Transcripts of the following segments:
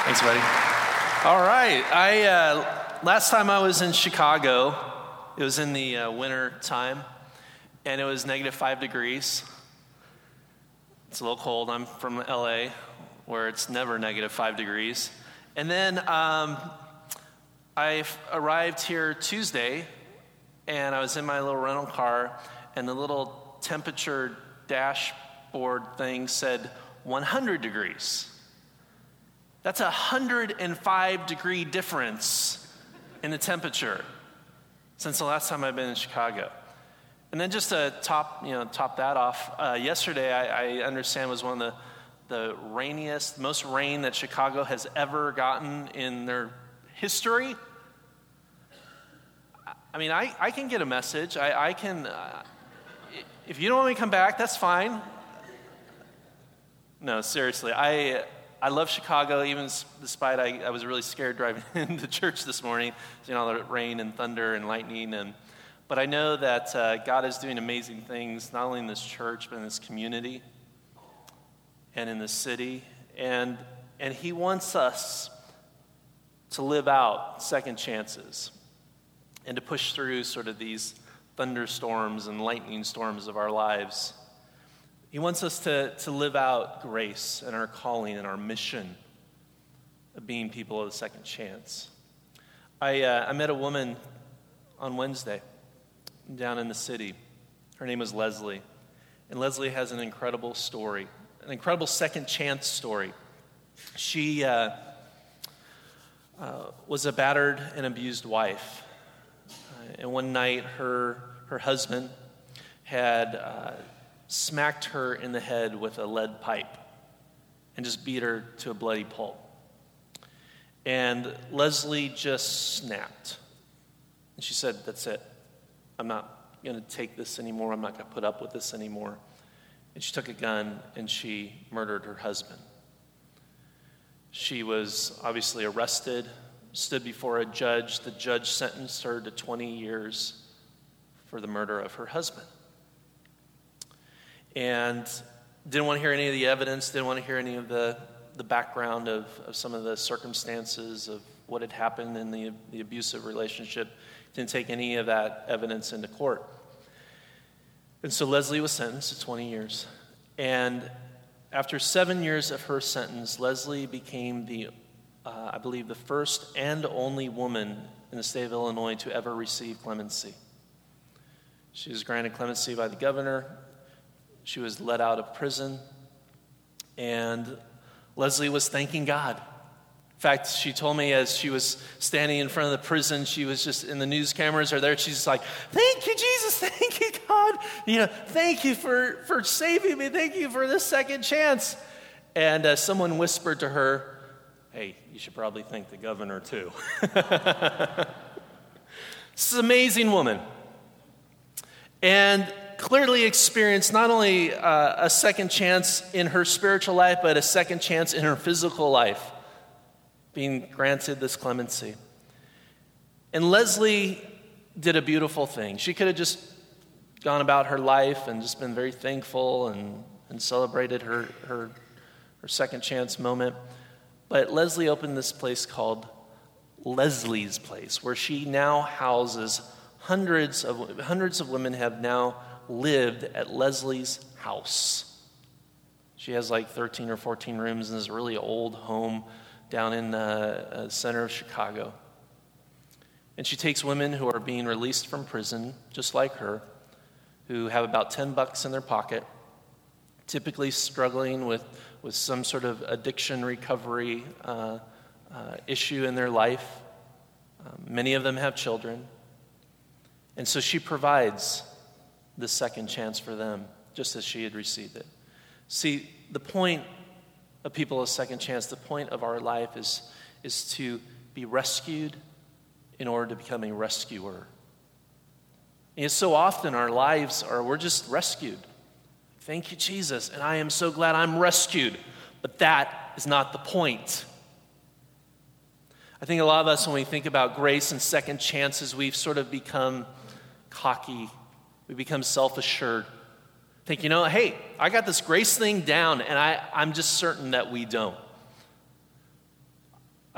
Thanks, buddy. All right. Last time I was in Chicago, it was in the winter time, and it was -5 degrees. It's a little cold. I'm from LA, where it's never -5 degrees. And then I arrived here Tuesday, and I was in my little rental car, and the little temperature dashboard thing said 100 degrees. That's a 105-degree difference in the temperature since the last time I've been in Chicago. And then just to top that off, yesterday I understand was one of the rainiest, most rain that Chicago has ever gotten in their history. I mean, I can get a message. I can, if you don't want me to come back, that's fine. No, seriously, I love Chicago, even despite I was really scared driving into church this morning, the rain and thunder and lightning. But I know that God is doing amazing things, not only in this church, but in this community and in this city. And He wants us to live out second chances and to push through sort of these thunderstorms and lightning storms of our lives. He wants us to live out grace and our calling and our mission of being people of the second chance. I met a woman on Wednesday down in the city. Her name was Leslie. And Leslie has an incredible story, an incredible second chance story. She was a battered and abused wife. And one night her husband had smacked her in the head with a lead pipe and just beat her to a bloody pulp. And Leslie just snapped. And she said, "That's it. I'm not going to take this anymore. I'm not going to put up with this anymore." And she took a gun and she murdered her husband. She was obviously arrested, stood before a judge. The judge sentenced her to 20 years for the murder of her husband. And didn't want to hear any of the evidence, didn't want to hear any of the background of some of the circumstances of what had happened in the abusive relationship. Didn't take any of that evidence into court. And so Leslie was sentenced to 20 years. And after 7 years of her sentence, Leslie became I believe, the first and only woman in the state of Illinois to ever receive clemency. She was granted clemency by the governor. She was let out of prison, and Leslie was thanking God. In fact, she told me as she was standing in front of the prison, she was just, and the news cameras are there, she's just like, "Thank you, Jesus, thank you, God. Thank you for saving me. Thank you for this second chance." And someone whispered to her, "Hey, you should probably thank the governor too." This is an amazing woman. And clearly experienced not only a second chance in her spiritual life, but a second chance in her physical life, being granted this clemency. And Leslie did a beautiful thing. She could have just gone about her life and just been very thankful and celebrated her second chance moment. But Leslie opened this place called Leslie's Place, where she now houses hundreds of women have now lived at Leslie's house. She has like 13 or 14 rooms in this really old home down in the center of Chicago. And she takes women who are being released from prison, just like her, who have about $10 in their pocket, typically struggling with some sort of addiction recovery issue in their life. Many of them have children. And so she provides the second chance for them, just as she had received it. See, the point of people of second chance, the point of our life is to be rescued in order to become a rescuer. And so often our lives we're just rescued. Thank you, Jesus, and I am so glad I'm rescued. But that is not the point. I think a lot of us, when we think about grace and second chances, we've sort of become cocky. We become self-assured. Think, hey, I got this grace thing down, and I'm just certain that we don't. I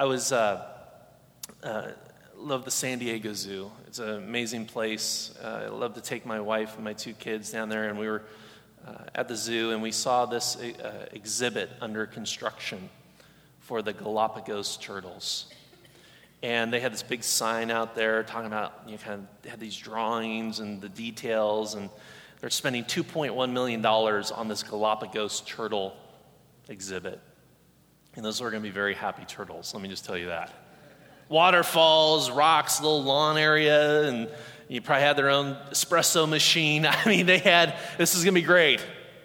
love the San Diego Zoo. It's an amazing place. I love to take my wife and my two kids down there, and we were at the zoo, and we saw this exhibit under construction for the Galapagos turtles. And they had this big sign out there talking about, kind of had these drawings and the details, and they're spending $2.1 million on this Galapagos turtle exhibit. And those are going to be very happy turtles, let me just tell you that. Waterfalls, rocks, little lawn area, and you probably had their own espresso machine. I mean, this is going to be great.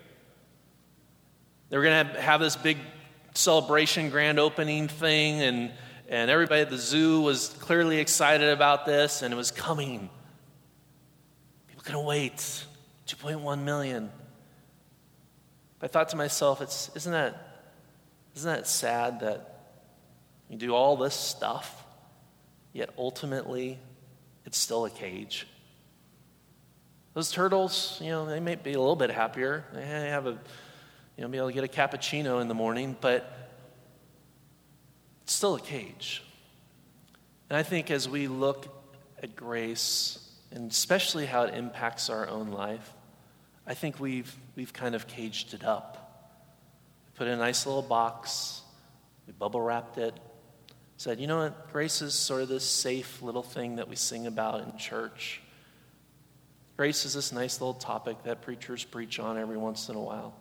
They were going to have this big celebration, grand opening thing, and everybody at the zoo was clearly excited about this, and it was coming. People couldn't wait. 2.1 million. I thought to myself, isn't that sad that you do all this stuff, yet ultimately it's still a cage? Those turtles, they may be a little bit happier. They have be able to get a cappuccino in the morning, but it's still a cage. And I think as we look at grace, and especially how it impacts our own life, I think we've kind of caged it up. We put it in a nice little box, we bubble wrapped it, said, you know what, grace is sort of this safe little thing that we sing about in church. Grace is this nice little topic that preachers preach on every once in a while.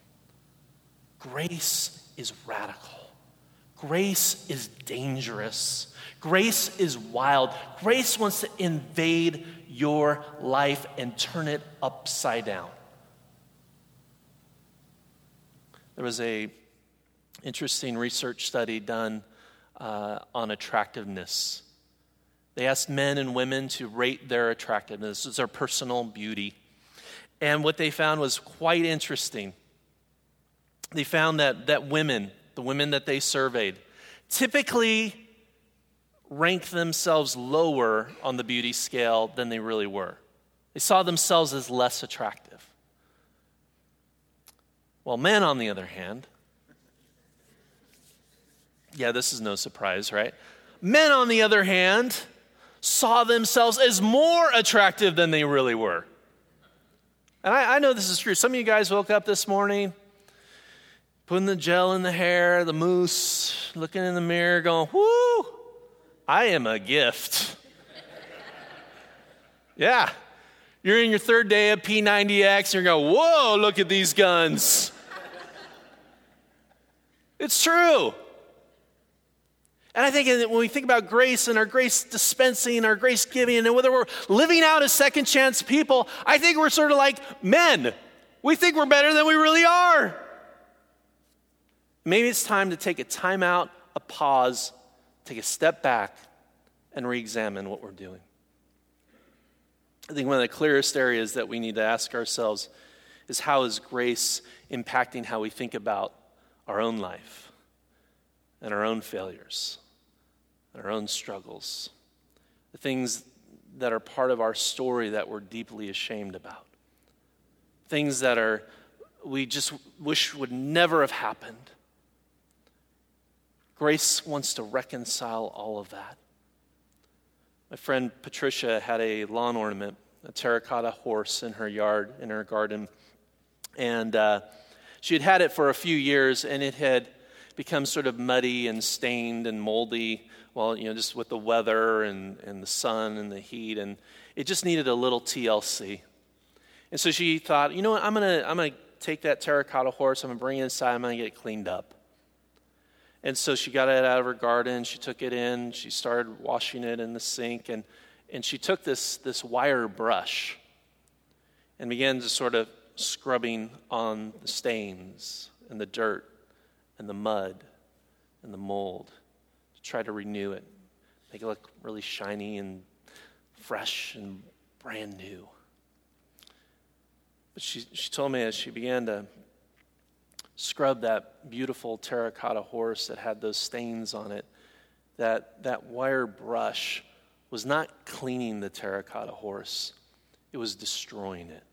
Grace is radical. Grace is dangerous. Grace is wild. Grace wants to invade your life and turn it upside down. There was an interesting research study done on attractiveness. They asked men and women to rate their attractiveness, their personal beauty. And what they found was quite interesting. They found that women, the women that they surveyed, typically ranked themselves lower on the beauty scale than they really were. They saw themselves as less attractive. Well, men, on the other hand, this is no surprise, right? Men, on the other hand, saw themselves as more attractive than they really were. And I know this is true. Some of you guys woke up this morning, putting the gel in the hair, the mousse, looking in the mirror, going, whoo, I am a gift. Yeah. You're in your third day of P90X, and you're going, whoa, look at these guns. It's true. And I think when we think about grace and our grace dispensing, our grace giving, and whether we're living out as second chance people, I think we're sort of like men. We think we're better than we really are. Maybe it's time to take a time out, a pause, take a step back, and re-examine what we're doing. I think one of the clearest areas that we need to ask ourselves is, how is grace impacting how we think about our own life and our own failures and our own struggles, the things that are part of our story that we're deeply ashamed about, things that we just wish would never have happened. Grace wants to reconcile all of that. My friend Patricia had a lawn ornament, a terracotta horse in her yard, in her garden. And she had it for a few years, and it had become sort of muddy and stained and moldy, just with the weather and the sun and the heat. And it just needed a little TLC. And so she thought, you know what, I'm gonna take that terracotta horse, I'm gonna bring it inside, I'm gonna get it cleaned up. And so she got it out of her garden, she took it in, she started washing it in the sink, and she took this wire brush and began to sort of scrubbing on the stains and the dirt and the mud and the mold to try to renew it, make it look really shiny and fresh and brand new. But she told me, as she began to scrub that beautiful terracotta horse that had those stains on it, that wire brush was not cleaning the terracotta horse, it was destroying it.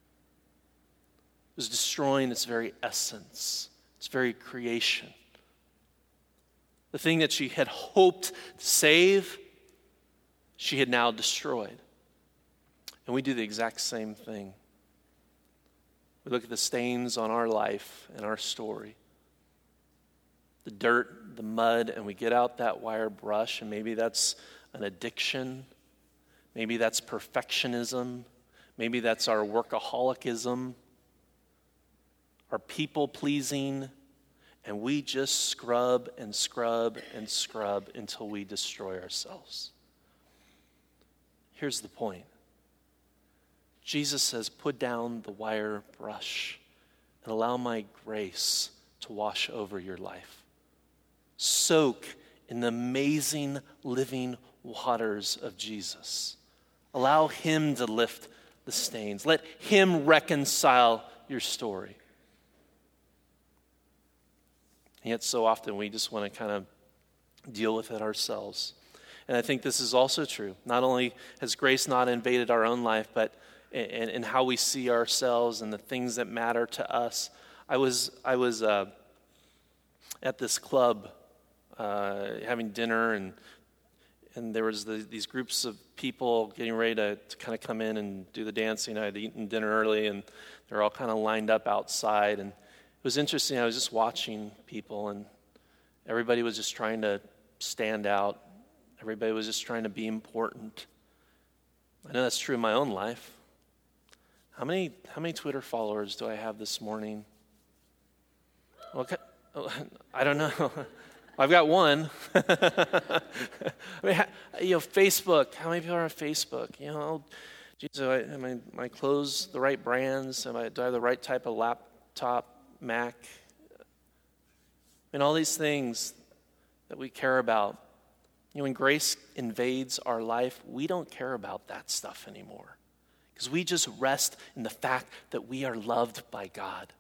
It was destroying its very essence, its very creation. The thing that she had hoped to save, she had now destroyed. And we do the exact same thing. We look at the stains on our life and our story, the dirt, the mud, and we get out that wire brush, and maybe that's an addiction. Maybe that's perfectionism. Maybe that's our workaholicism, our people-pleasing, and we just scrub and scrub and scrub until we destroy ourselves. Here's the point. Jesus says, put down the wire brush and allow my grace to wash over your life. Soak in the amazing living waters of Jesus. Allow him to lift the stains. Let him reconcile your story. And yet so often we just want to kind of deal with it ourselves. And I think this is also true. Not only has grace not invaded our own life, but in how we see ourselves and the things that matter to us. I was at this club having dinner, and there was these groups of people getting ready to kind of come in and do the dancing. I had eaten dinner early, and they're all kind of lined up outside. And it was interesting. I was just watching people, and everybody was just trying to stand out. Everybody was just trying to be important. I know that's true in my own life. How many Twitter followers do I have this morning? Okay, I don't know. I've got one. I mean, Facebook. How many people are on Facebook? Geez, am my clothes the right brands? Do I have the right type of laptop, Mac? And all these things that we care about. When grace invades our life, we don't care about that stuff anymore. Because we just rest in the fact that we are loved by God.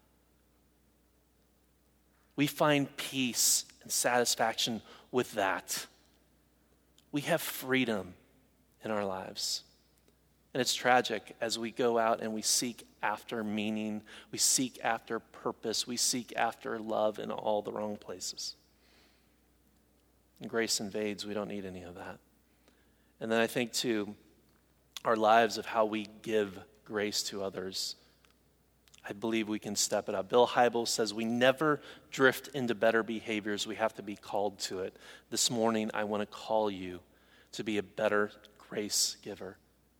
We find peace and satisfaction with that. We have freedom in our lives. And it's tragic as we go out and we seek after meaning, we seek after purpose, we seek after love in all the wrong places. And grace invades, we don't need any of that. And then I think too, our lives of how we give grace to others, I believe we can step it up. Bill Hybels says we never drift into better behaviors. We have to be called to it. This morning, I want to call you to be a better grace giver.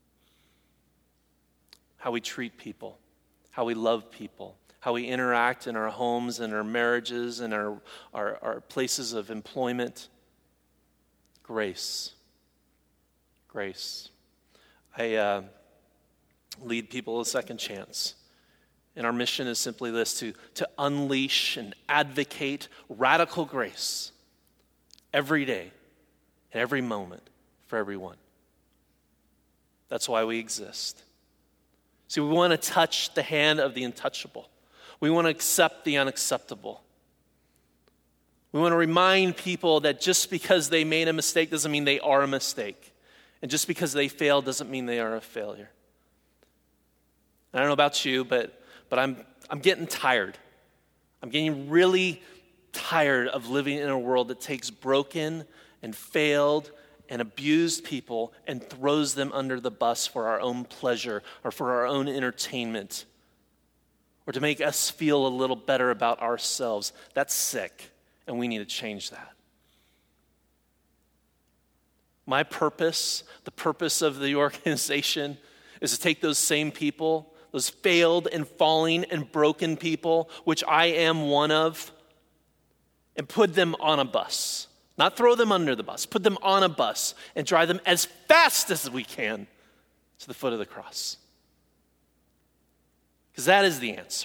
How we treat people, how we love people, how we interact in our homes and our marriages and our places of employment. Grace. Grace. I lead people a second chance. And our mission is simply this, to unleash and advocate radical grace every day and every moment for everyone. That's why we exist. See, we want to touch the hand of the untouchable. We want to accept the unacceptable. We want to remind people that just because they made a mistake doesn't mean they are a mistake. And just because they failed doesn't mean they are a failure. I don't know about you, but I'm getting tired. I'm getting really tired of living in a world that takes broken and failed and abused people and throws them under the bus for our own pleasure or for our own entertainment or to make us feel a little better about ourselves. That's sick, and we need to change that. My purpose, the purpose of the organization, is to take those same people, those failed and falling and broken people, which I am one of, and put them on a bus. Not throw them under the bus. Put them on a bus and drive them as fast as we can to the foot of the cross. Because that is the answer.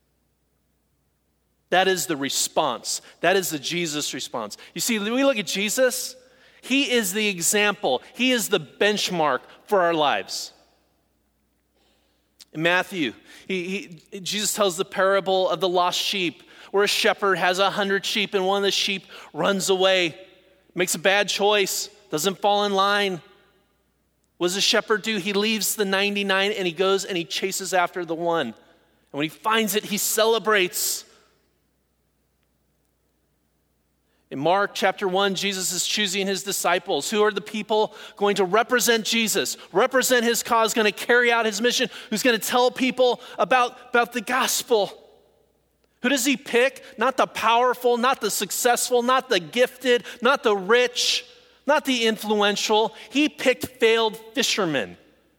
That is the response. That is the Jesus response. You see, when we look at Jesus, he is the example. He is the benchmark for our lives. In Matthew, Jesus tells the parable of the lost sheep, where a shepherd has 100 sheep and one of the sheep runs away, makes a bad choice, doesn't fall in line. What does the shepherd do? He leaves the 99 and he goes and he chases after the one. And when he finds it, he celebrates. In Mark chapter 1, Jesus is choosing his disciples. Who are the people going to represent Jesus, represent his cause, going to carry out his mission, who's going to tell people about the gospel? Who does he pick? Not the powerful, not the successful, not the gifted, not the rich, not the influential. He picked failed fishermen.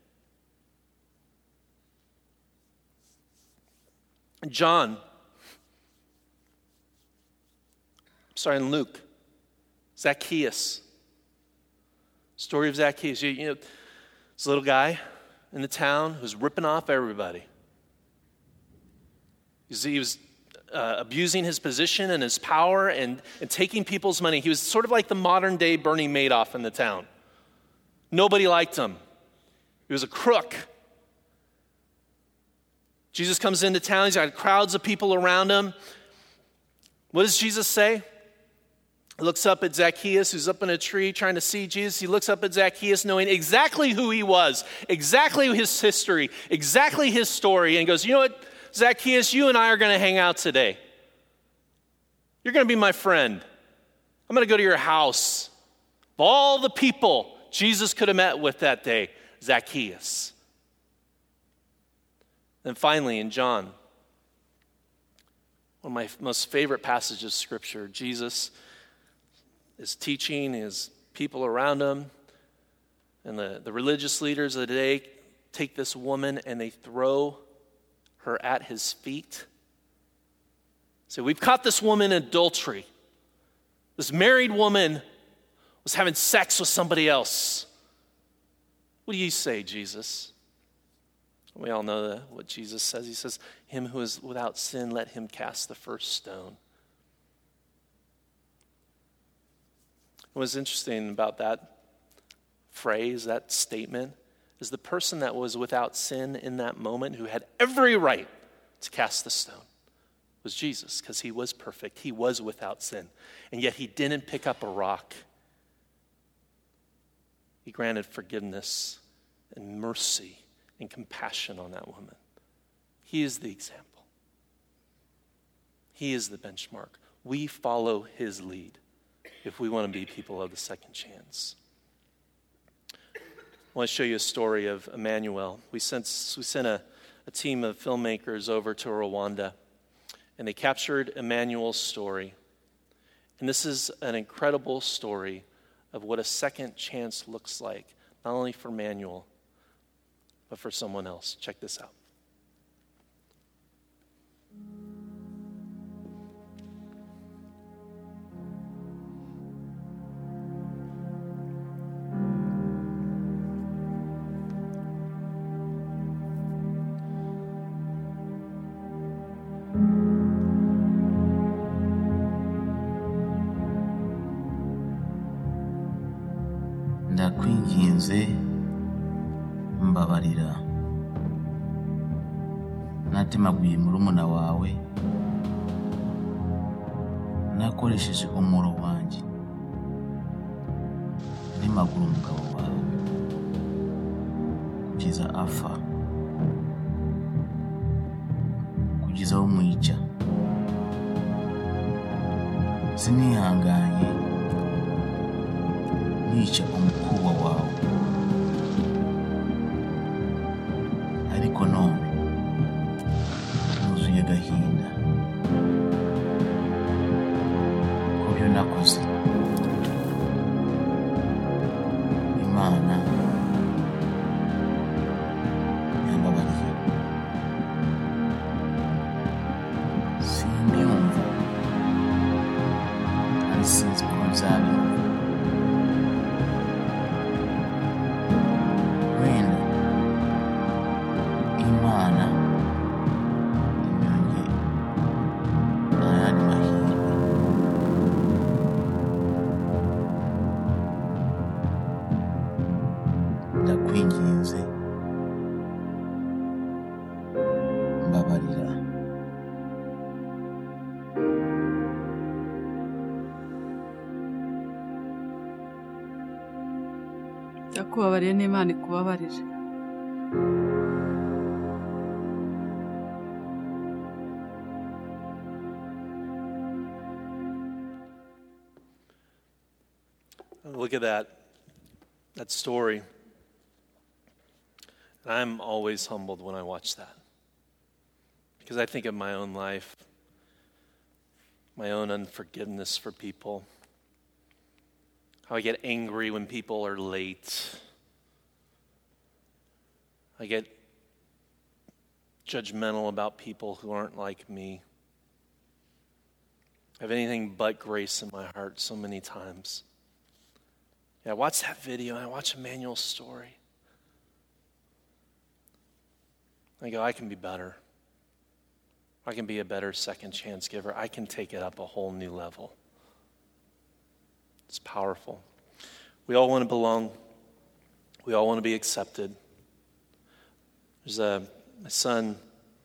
In Luke, Zacchaeus. Story of Zacchaeus. This little guy in the town who's ripping off everybody. He was abusing his position and his power and taking people's money. He was sort of like the modern day Bernie Madoff in the town. Nobody liked him. He was a crook. Jesus comes into town. He's got crowds of people around him. What does Jesus say? He looks up at Zacchaeus, who's up in a tree trying to see Jesus. He looks up at Zacchaeus, knowing exactly who he was, exactly his history, exactly his story, and goes, you know what, Zacchaeus, you and I are going to hang out today. You're going to be my friend. I'm going to go to your house. Of all the people Jesus could have met with that day, Zacchaeus. Then finally, in John, one of my most favorite passages of Scripture, Jesus is teaching his people around him, and the religious leaders of the day take this woman and they throw her at his feet. So we've caught this woman in adultery. This married woman was having sex with somebody else. What do you say, Jesus? We all know what Jesus says. He says, him who is without sin, let him cast the first stone. What's interesting about that phrase, that statement, is the person that was without sin in that moment, who had every right to cast the stone, was Jesus, because he was perfect. He was without sin. And yet he didn't pick up a rock. He granted forgiveness and mercy and compassion on that woman. He is the example. He is the benchmark. We follow his lead if we want to be people of the second chance. I want to show you a story of Emmanuel. We sent a team of filmmakers over to Rwanda, and they captured Emmanuel's story. And this is an incredible story of what a second chance looks like, not only for Emmanuel, but for someone else. Check this out. Ndakwinginze mbabarira natemaguye murumuna wawe nakoresheje umuro wanjye nimagura umugabo wawe kugeza apfa kugeza aho umwica sinihanganye nica umukobwa wawe ariko none nuzuye agahinda ku byo nakoze. Imana yambabariye simbyumva kandi sinzi ko nzabyumva. Wenda Imana inyonge ayandi mahirwe. Ndakwinginze mbabarira. Ndakubabariye n'Imana ikubabarire. Look at that story. And I'm always humbled when I watch that. Because I think of my own life, my own unforgiveness for people, how I get angry when people are late. I get judgmental about people who aren't like me. I have anything but grace in my heart so many times. Yeah, I watch that video and I watch Emmanuel's story. I go, I can be better. I can be a better second chance giver. I can take it up a whole new level. It's powerful. We all want to belong. We all want to be accepted. My son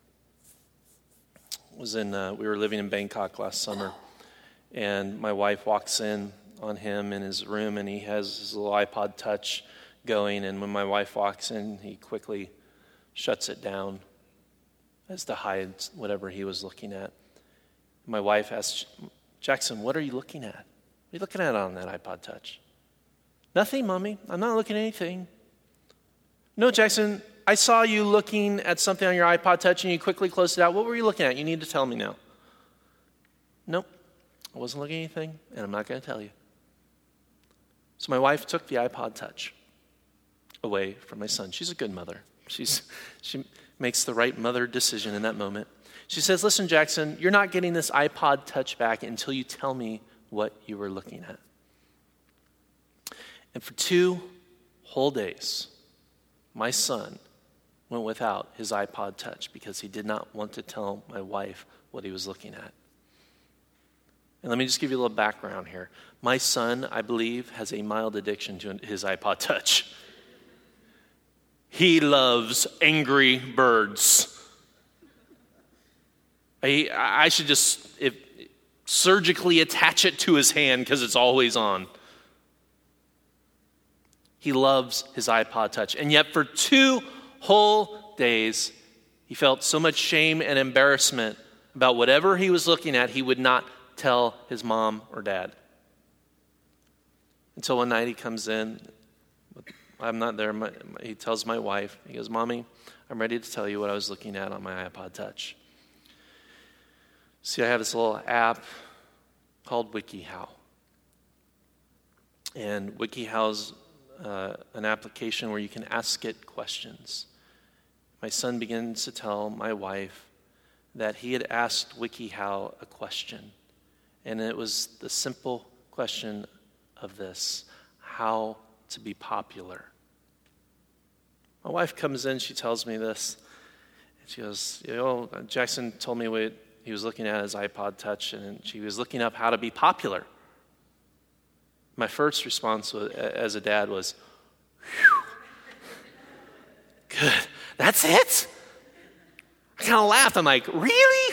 was we were living in Bangkok last summer, and my wife walks in on him in his room, and he has his little iPod Touch going, and when my wife walks in, he quickly shuts it down as to hide whatever he was looking at. My wife asks, Jackson, what are you looking at? What are you looking at on that iPod Touch? Nothing, Mommy. I'm not looking at anything. No, Jackson, I saw you looking at something on your iPod Touch and you quickly closed it out. What were you looking at? You need to tell me now. Nope, I wasn't looking at anything, and I'm not going to tell you. So my wife took the iPod Touch away from my son. She's a good mother. She makes the right mother decision in that moment. She says, listen, Jackson, you're not getting this iPod Touch back until you tell me what you were looking at. And for 2 whole days, my son went without his iPod Touch because he did not want to tell my wife what he was looking at. And let me just give you a little background here. My son, I believe, has a mild addiction to his iPod Touch. He loves Angry Birds. I should just surgically attach it to his hand because it's always on. He loves his iPod Touch. And yet for 2 whole days, he felt so much shame and embarrassment about whatever he was looking at, he would not tell his mom or dad. Until one night he comes in. I'm not there. He tells my wife, he goes, Mommy, I'm ready to tell you what I was looking at on my iPod Touch. See, I have this little app called WikiHow. And WikiHow's an application where you can ask it questions. My son begins to tell my wife that he had asked WikiHow a question. And it was the simple question of this: how to be popular. My wife comes in, she tells me this. And she goes, Jackson told me what he was looking at his iPod Touch, and she was looking up how to be popular. My first response as a dad was, whew, good, that's it? I kind of laughed. I'm like, really?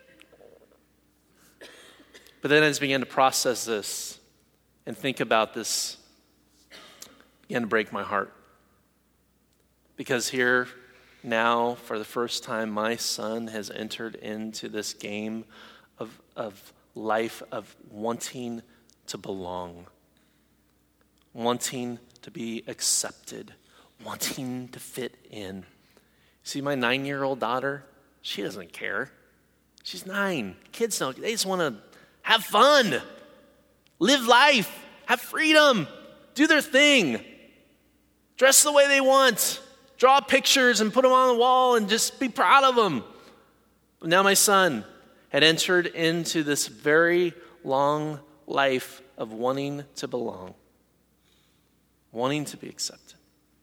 But then as I began to process this and think about this, it began to break my heart. Because here, now, for the first time, my son has entered into this game of life of wanting to belong, wanting to be accepted, wanting to fit in. See, my 9-year-old daughter, she doesn't care. She's 9. Kids don't. They just want to have fun, live life, have freedom, do their thing, dress the way they want, draw pictures and put them on the wall and just be proud of them. But now my son had entered into this very long life of wanting to belong, wanting to be accepted.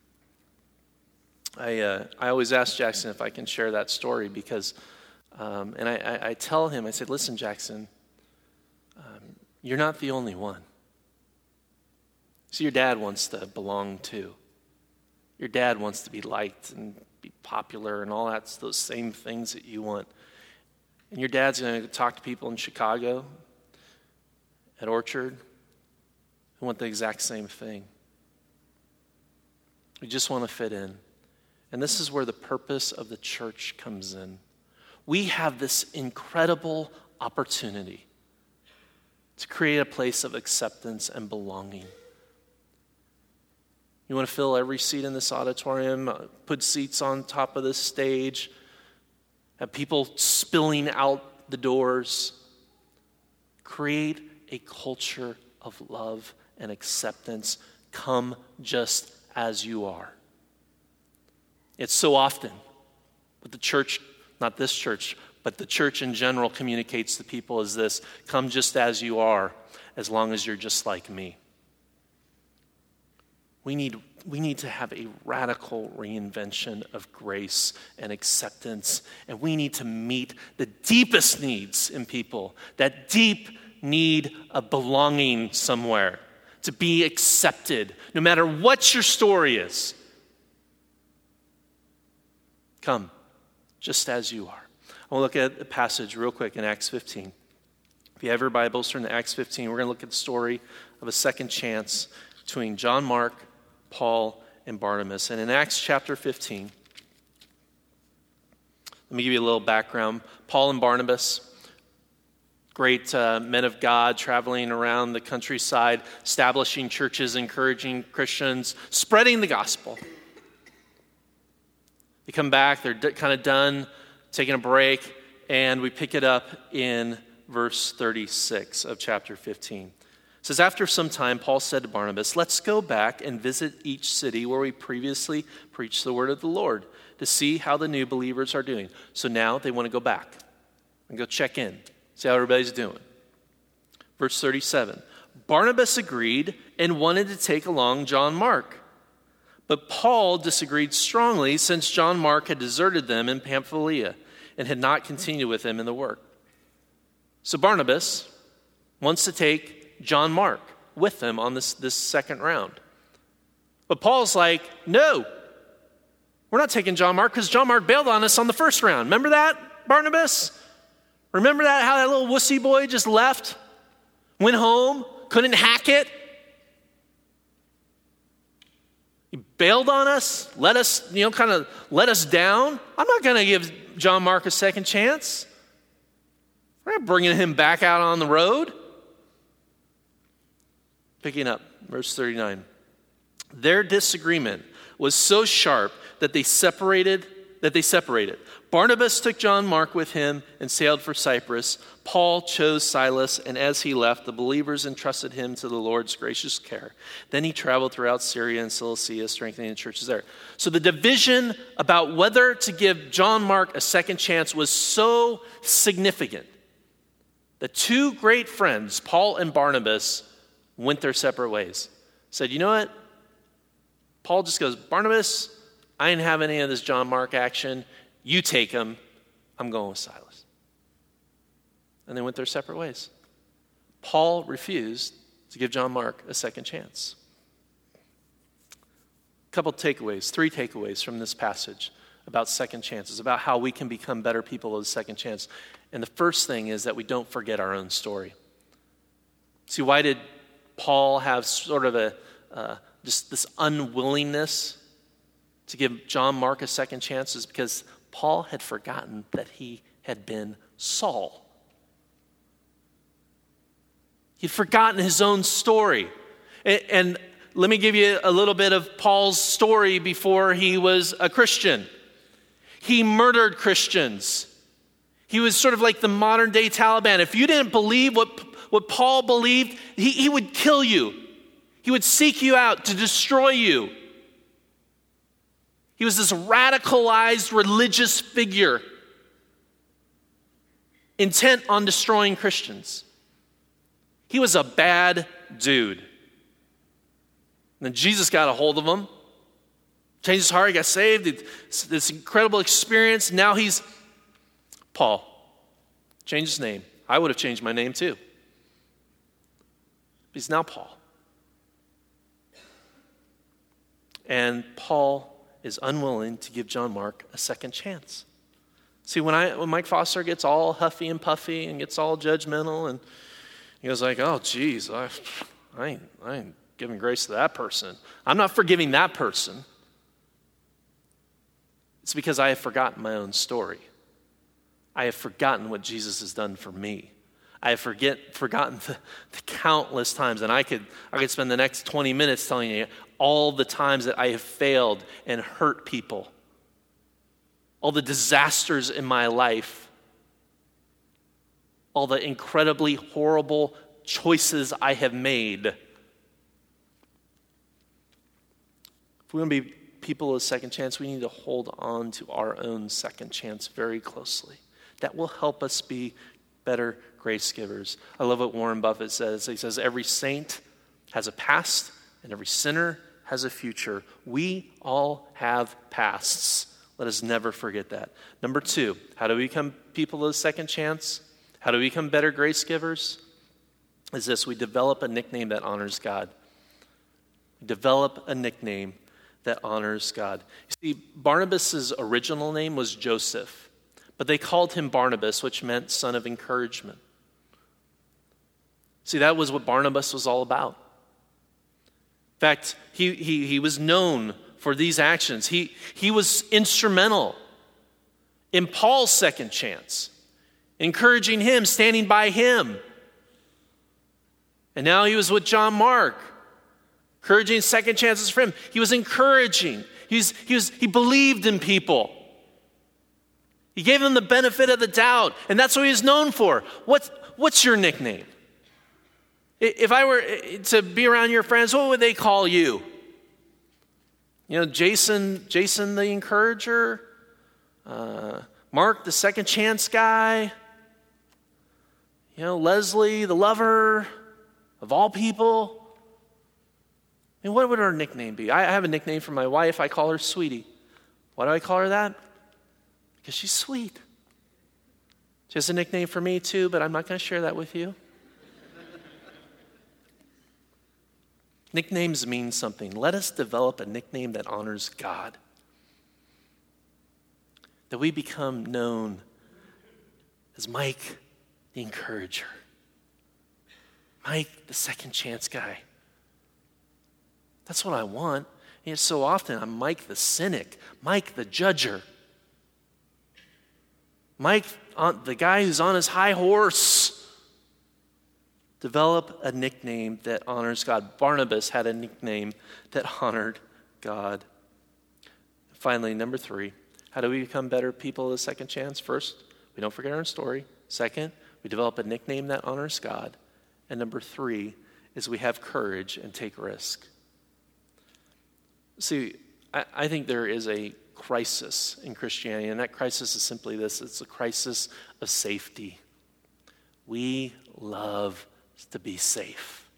I always ask Jackson if I can share that story because, and I tell him, I said, listen, Jackson, you're not the only one. See, your dad wants to belong too. Your dad wants to be liked and be popular and all that's those same things that you want. And your dad's going to talk to people in Chicago, at Orchard, who want the exact same thing. We just want to fit in. And this is where the purpose of the church comes in. We have this incredible opportunity to create a place of acceptance and belonging You want to fill every seat in this auditorium, put seats on top of this stage, have people spilling out the doors. Create a culture of love and acceptance. Come just as you are. It's so often what the church, not this church, but the church in general communicates to people is this: come just as you are, as long as you're just like me. We need to have a radical reinvention of grace and acceptance, and we need to meet the deepest needs in people, that deep need of belonging somewhere, to be accepted, no matter what your story is. Come, just as you are. I want to look at a passage real quick in Acts 15. If you have your Bibles, turn to Acts 15. We're going to look at the story of a second chance between John Mark, Paul, and Barnabas. And in Acts chapter 15, let me give you a little background. Paul and Barnabas, great men of God, traveling around the countryside, establishing churches, encouraging Christians, spreading the gospel. They come back, they're kind of done, taking a break, and we pick it up in verse 36 of chapter 15. It says, after some time, Paul said to Barnabas, let's go back and visit each city where we previously preached the word of the Lord to see how the new believers are doing. So now they want to go back and go check in, see how everybody's doing. Verse 37, Barnabas agreed and wanted to take along John Mark. But Paul disagreed strongly, since John Mark had deserted them in Pamphylia and had not continued with them in the work. So Barnabas wants to take John Mark with them on this second round. But Paul's like, no, we're not taking John Mark because John Mark bailed on us on the first round. Remember that, Barnabas? Remember that, how that little wussy boy just left, went home, couldn't hack it? He bailed on us, let us down. I'm not going to give John Mark a second chance. We're not bringing him back out on the road. Picking up, verse 39. Their disagreement was so sharp that they separated. Barnabas took John Mark with him and sailed for Cyprus. Paul chose Silas, and as he left, the believers entrusted him to the Lord's gracious care. Then he traveled throughout Syria and Cilicia, strengthening the churches there. So the division about whether to give John Mark a second chance was so significant. The two great friends, Paul and Barnabas, went their separate ways. Said, you know what? Paul just goes, Barnabas, I ain't having any of this John Mark action. You take him. I'm going with Silas. And they went their separate ways. Paul refused to give John Mark a second chance. Three takeaways from this passage about second chances, about how we can become better people with a second chance. And the first thing is that we don't forget our own story. See, why did Paul have sort of just this unwillingness to give John Mark a second chance? Is because Paul had forgotten that he had been Saul. He'd forgotten his own story. And let me give you a little bit of Paul's story before he was a Christian. He murdered Christians. He was sort of like the modern day Taliban. If you didn't believe what Paul believed, he would kill you. He would seek you out to destroy you. He was this radicalized religious figure intent on destroying Christians. He was a bad dude. And then Jesus got a hold of him, changed his heart, he got saved, this incredible experience. Now he's Paul. Changed his name. I would have changed my name too. He's now Paul. And Paul is unwilling to give John Mark a second chance. See, when Mike Foster gets all huffy and puffy and gets all judgmental, and he goes like, oh, geez, I ain't giving grace to that person. I'm not forgiving that person. It's because I have forgotten my own story. I have forgotten what Jesus has done for me. I have forgotten the countless times, and I could spend the next 20 minutes telling you all the times that I have failed and hurt people, all the disasters in my life, all the incredibly horrible choices I have made. If we want to be people of second chance, we need to hold on to our own second chance very closely. That will help us be better grace givers. I love what Warren Buffett says. He says, every saint has a past and every sinner has a future. We all have pasts. Let us never forget that. Number 2, how do we become people of the second chance? How do we become better grace givers? Is this: we develop a nickname that honors God. Develop a nickname that honors God. You see, Barnabas' original name was Joseph, but they called him Barnabas, which meant son of encouragement. See, that was what Barnabas was all about. In fact, he was known for these actions. He was instrumental in Paul's second chance, encouraging him, standing by him. And now he was with John Mark, encouraging second chances for him. He was encouraging. He believed in people. He gave them the benefit of the doubt, and that's what he was known for. What's your nickname? If I were to be around your friends, what would they call you? You know, Jason the encourager, Mark the second chance guy, you know, Leslie the lover of all people. I mean, what would our nickname be? I have a nickname for my wife. I call her Sweetie. Why do I call her that? Because she's sweet. She has a nickname for me too, but I'm not going to share that with you. Nicknames mean something. Let us develop a nickname that honors God. That we become known as Mike the encourager. Mike the second chance guy. That's what I want. And yet so often I'm Mike the cynic, Mike the judger. Mike, the guy who's on his high horse. Develop a nickname that honors God. Barnabas had a nickname that honored God. Finally, number 3, how do we become better people of the second chance? First, we don't forget our story. Second, we develop a nickname that honors God. And number 3 is we have courage and take risk. See, I think there is a crisis in Christianity, and that crisis is simply this: it's a crisis of safety. We love to be safe.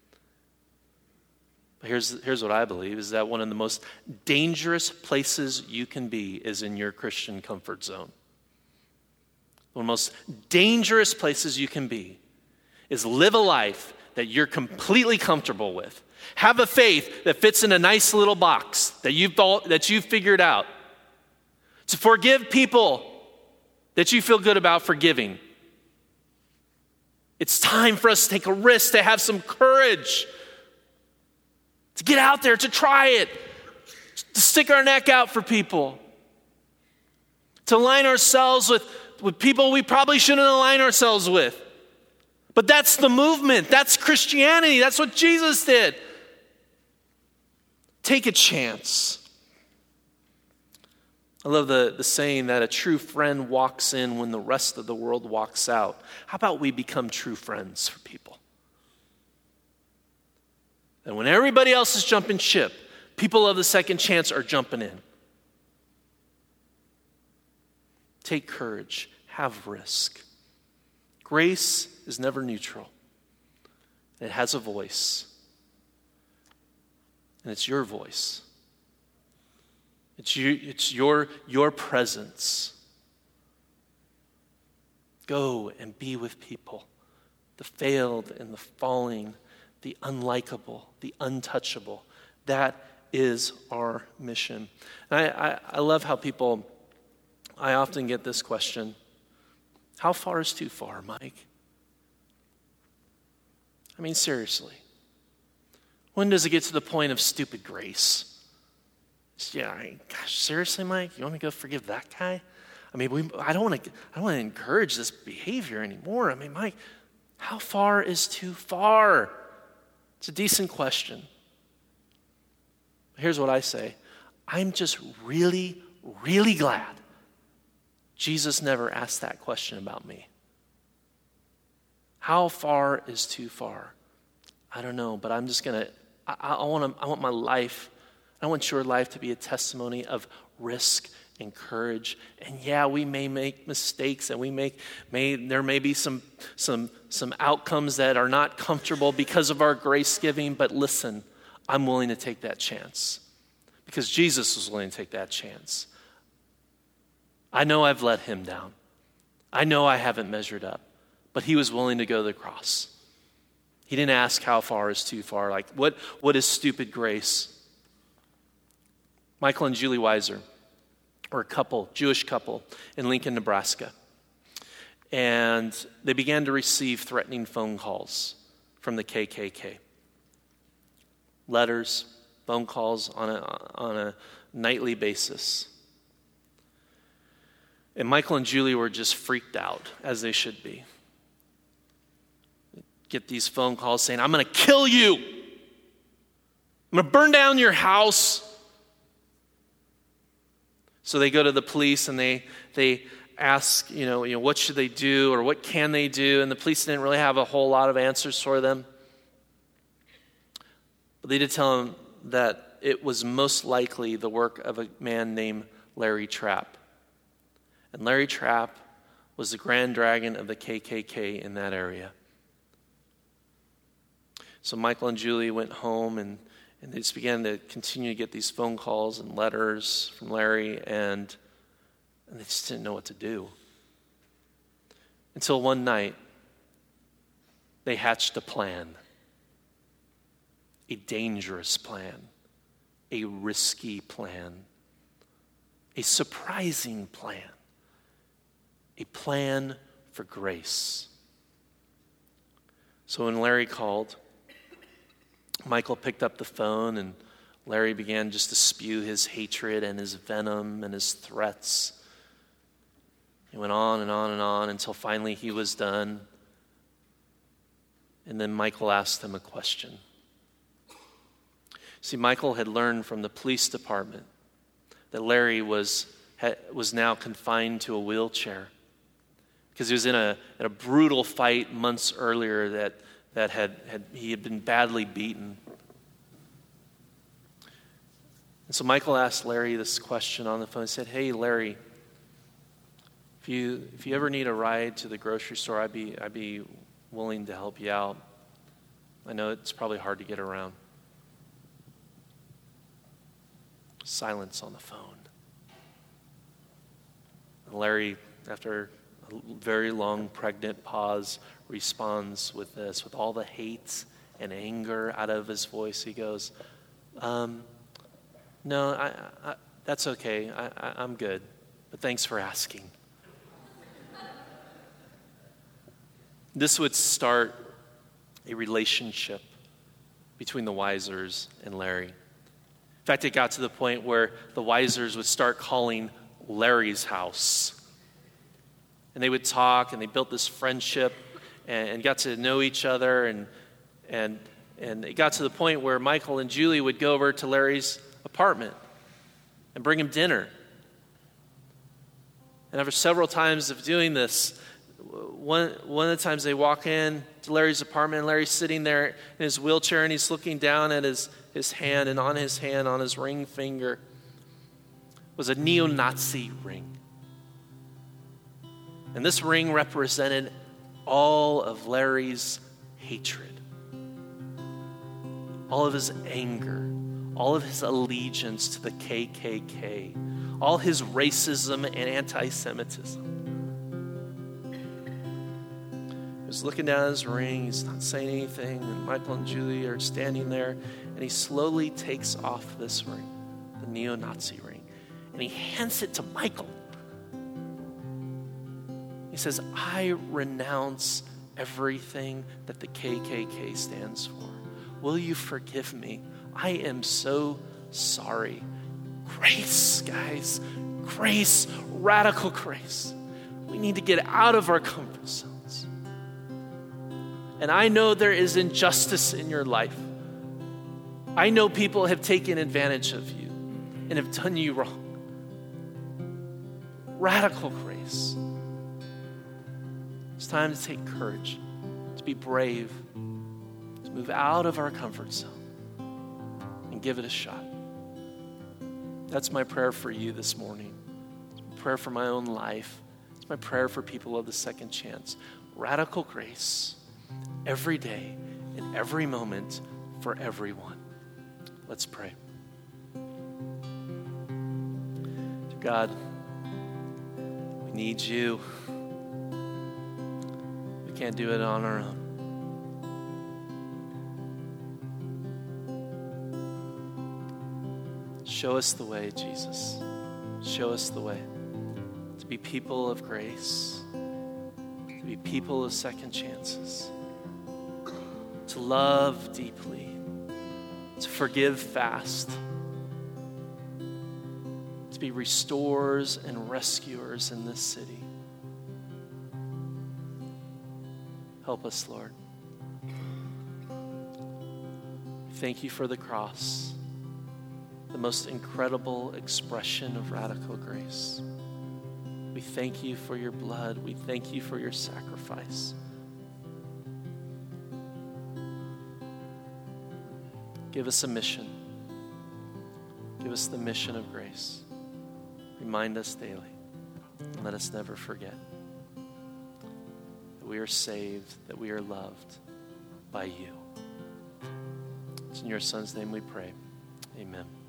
But here's what I believe, is that one of the most dangerous places you can be is in your Christian comfort zone. One of the most dangerous places you can be is live a life that you're completely comfortable with. Have a faith that fits in a nice little box that you've figured out. To forgive people that you feel good about forgiving. It's time for us to take a risk, to have some courage, to get out there, to try it, to stick our neck out for people, to align ourselves with people we probably shouldn't align ourselves with. But that's the movement. That's Christianity. That's what Jesus did. Take a chance. I love the saying that a true friend walks in when the rest of the world walks out. How about we become true friends for people? And when everybody else is jumping ship, people of the second chance are jumping in. Take courage. Have risk. Grace is never neutral. It has a voice. And it's your voice. It's your presence. Go and be with people, the failed and the falling, the unlikable, the untouchable. That is our mission. And I love how I often get this question: how far is too far, Mike? I mean, seriously. When does it get to the point of stupid grace? Yeah, gosh, seriously, Mike? You want me to go forgive that guy? I mean, I don't want to encourage this behavior anymore. I mean, Mike, How far is too far? It's a decent question. Here's what I say. I'm just really, really glad Jesus never asked that question about me. How far is too far? I don't know, but I'm just going to, I want my life, I want your life to be a testimony of risk and courage. And yeah, we may make mistakes, and there may be some outcomes that are not comfortable because of our grace giving, but listen, I'm willing to take that chance because Jesus was willing to take that chance. I know I've let him down. I know I haven't measured up, but he was willing to go to the cross. He didn't ask how far is too far. Like, what is stupid grace? Michael and Julie Weiser were a couple, Jewish couple in Lincoln, Nebraska. And they began to receive threatening phone calls from the KKK. Letters, phone calls on a nightly basis. And Michael and Julie were just freaked out, as they should be. Get these phone calls saying, I'm going to kill you. I'm going to burn down your house. So they go to the police and they ask, what should they do or what can they do? And the police didn't really have a whole lot of answers for them. But they did tell them that it was most likely the work of a man named Larry Trapp. And Larry Trapp was the grand dragon of the KKK in that area. So Michael and Julie went home and they just began to continue to get these phone calls and letters from Larry, and they just didn't know what to do. Until one night, they hatched a plan. A dangerous plan. A risky plan. A surprising plan. A plan for grace. So when Larry called, Michael picked up the phone and Larry began just to spew his hatred and his venom and his threats. He went on and on and on until finally he was done. And then Michael asked him a question. See, Michael had learned from the police department that Larry was now confined to a wheelchair because he was in a brutal fight months earlier that he had been badly beaten. And so Michael asked Larry this question on the phone. He said, hey, Larry, if you ever need a ride to the grocery store, I'd be willing to help you out. I know it's probably hard to get around. Silence on the phone. And Larry, after a very long, pregnant pause, responds with this, with all the hate and anger out of his voice. He goes, no, I that's okay. I'm good, but thanks for asking. This would start a relationship between the Weisers and Larry. In fact, it got to the point where the Weisers would start calling Larry's house. And they would talk, and they built this friendship and got to know each other. And it got to the point where Michael and Julie would go over to Larry's apartment and bring him dinner. And after several times of doing this, one of the times they walk in to Larry's apartment, and Larry's sitting there in his wheelchair, and he's looking down at his hand, and on his hand, on his ring finger, was a neo-Nazi ring. And this ring represented all of Larry's hatred, all of his anger, all of his allegiance to the KKK, all his racism and anti-Semitism. He was looking down at his ring, he's not saying anything, and Michael and Julie are standing there, and he slowly takes off this ring, the neo-Nazi ring, and he hands it to Michael. He says, I renounce everything that the KKK stands for. Will you forgive me? I am so sorry. Grace, guys. Grace, radical grace. We need to get out of our comfort zones. And I know there is injustice in your life. I know people have taken advantage of you and have done you wrong. Radical grace. It's time to take courage, to be brave, to move out of our comfort zone and give it a shot. That's my prayer for you this morning. It's my prayer for my own life. It's my prayer for people of the second chance. Radical grace every day, in every moment, for everyone. Let's pray. God, we need you. We can't do it on our own. Show us the way, Jesus. Show us the way to be people of grace, to be people of second chances, to love deeply, to forgive fast, to be restorers and rescuers in this city. Help us, Lord. Thank you for the cross, the most incredible expression of radical grace. We thank you for your blood. We thank you for your sacrifice. Give us a mission. Give us the mission of grace. Remind us daily. And let us never forget that we are saved, that we are loved by you. It's in your Son's name we pray. Amen.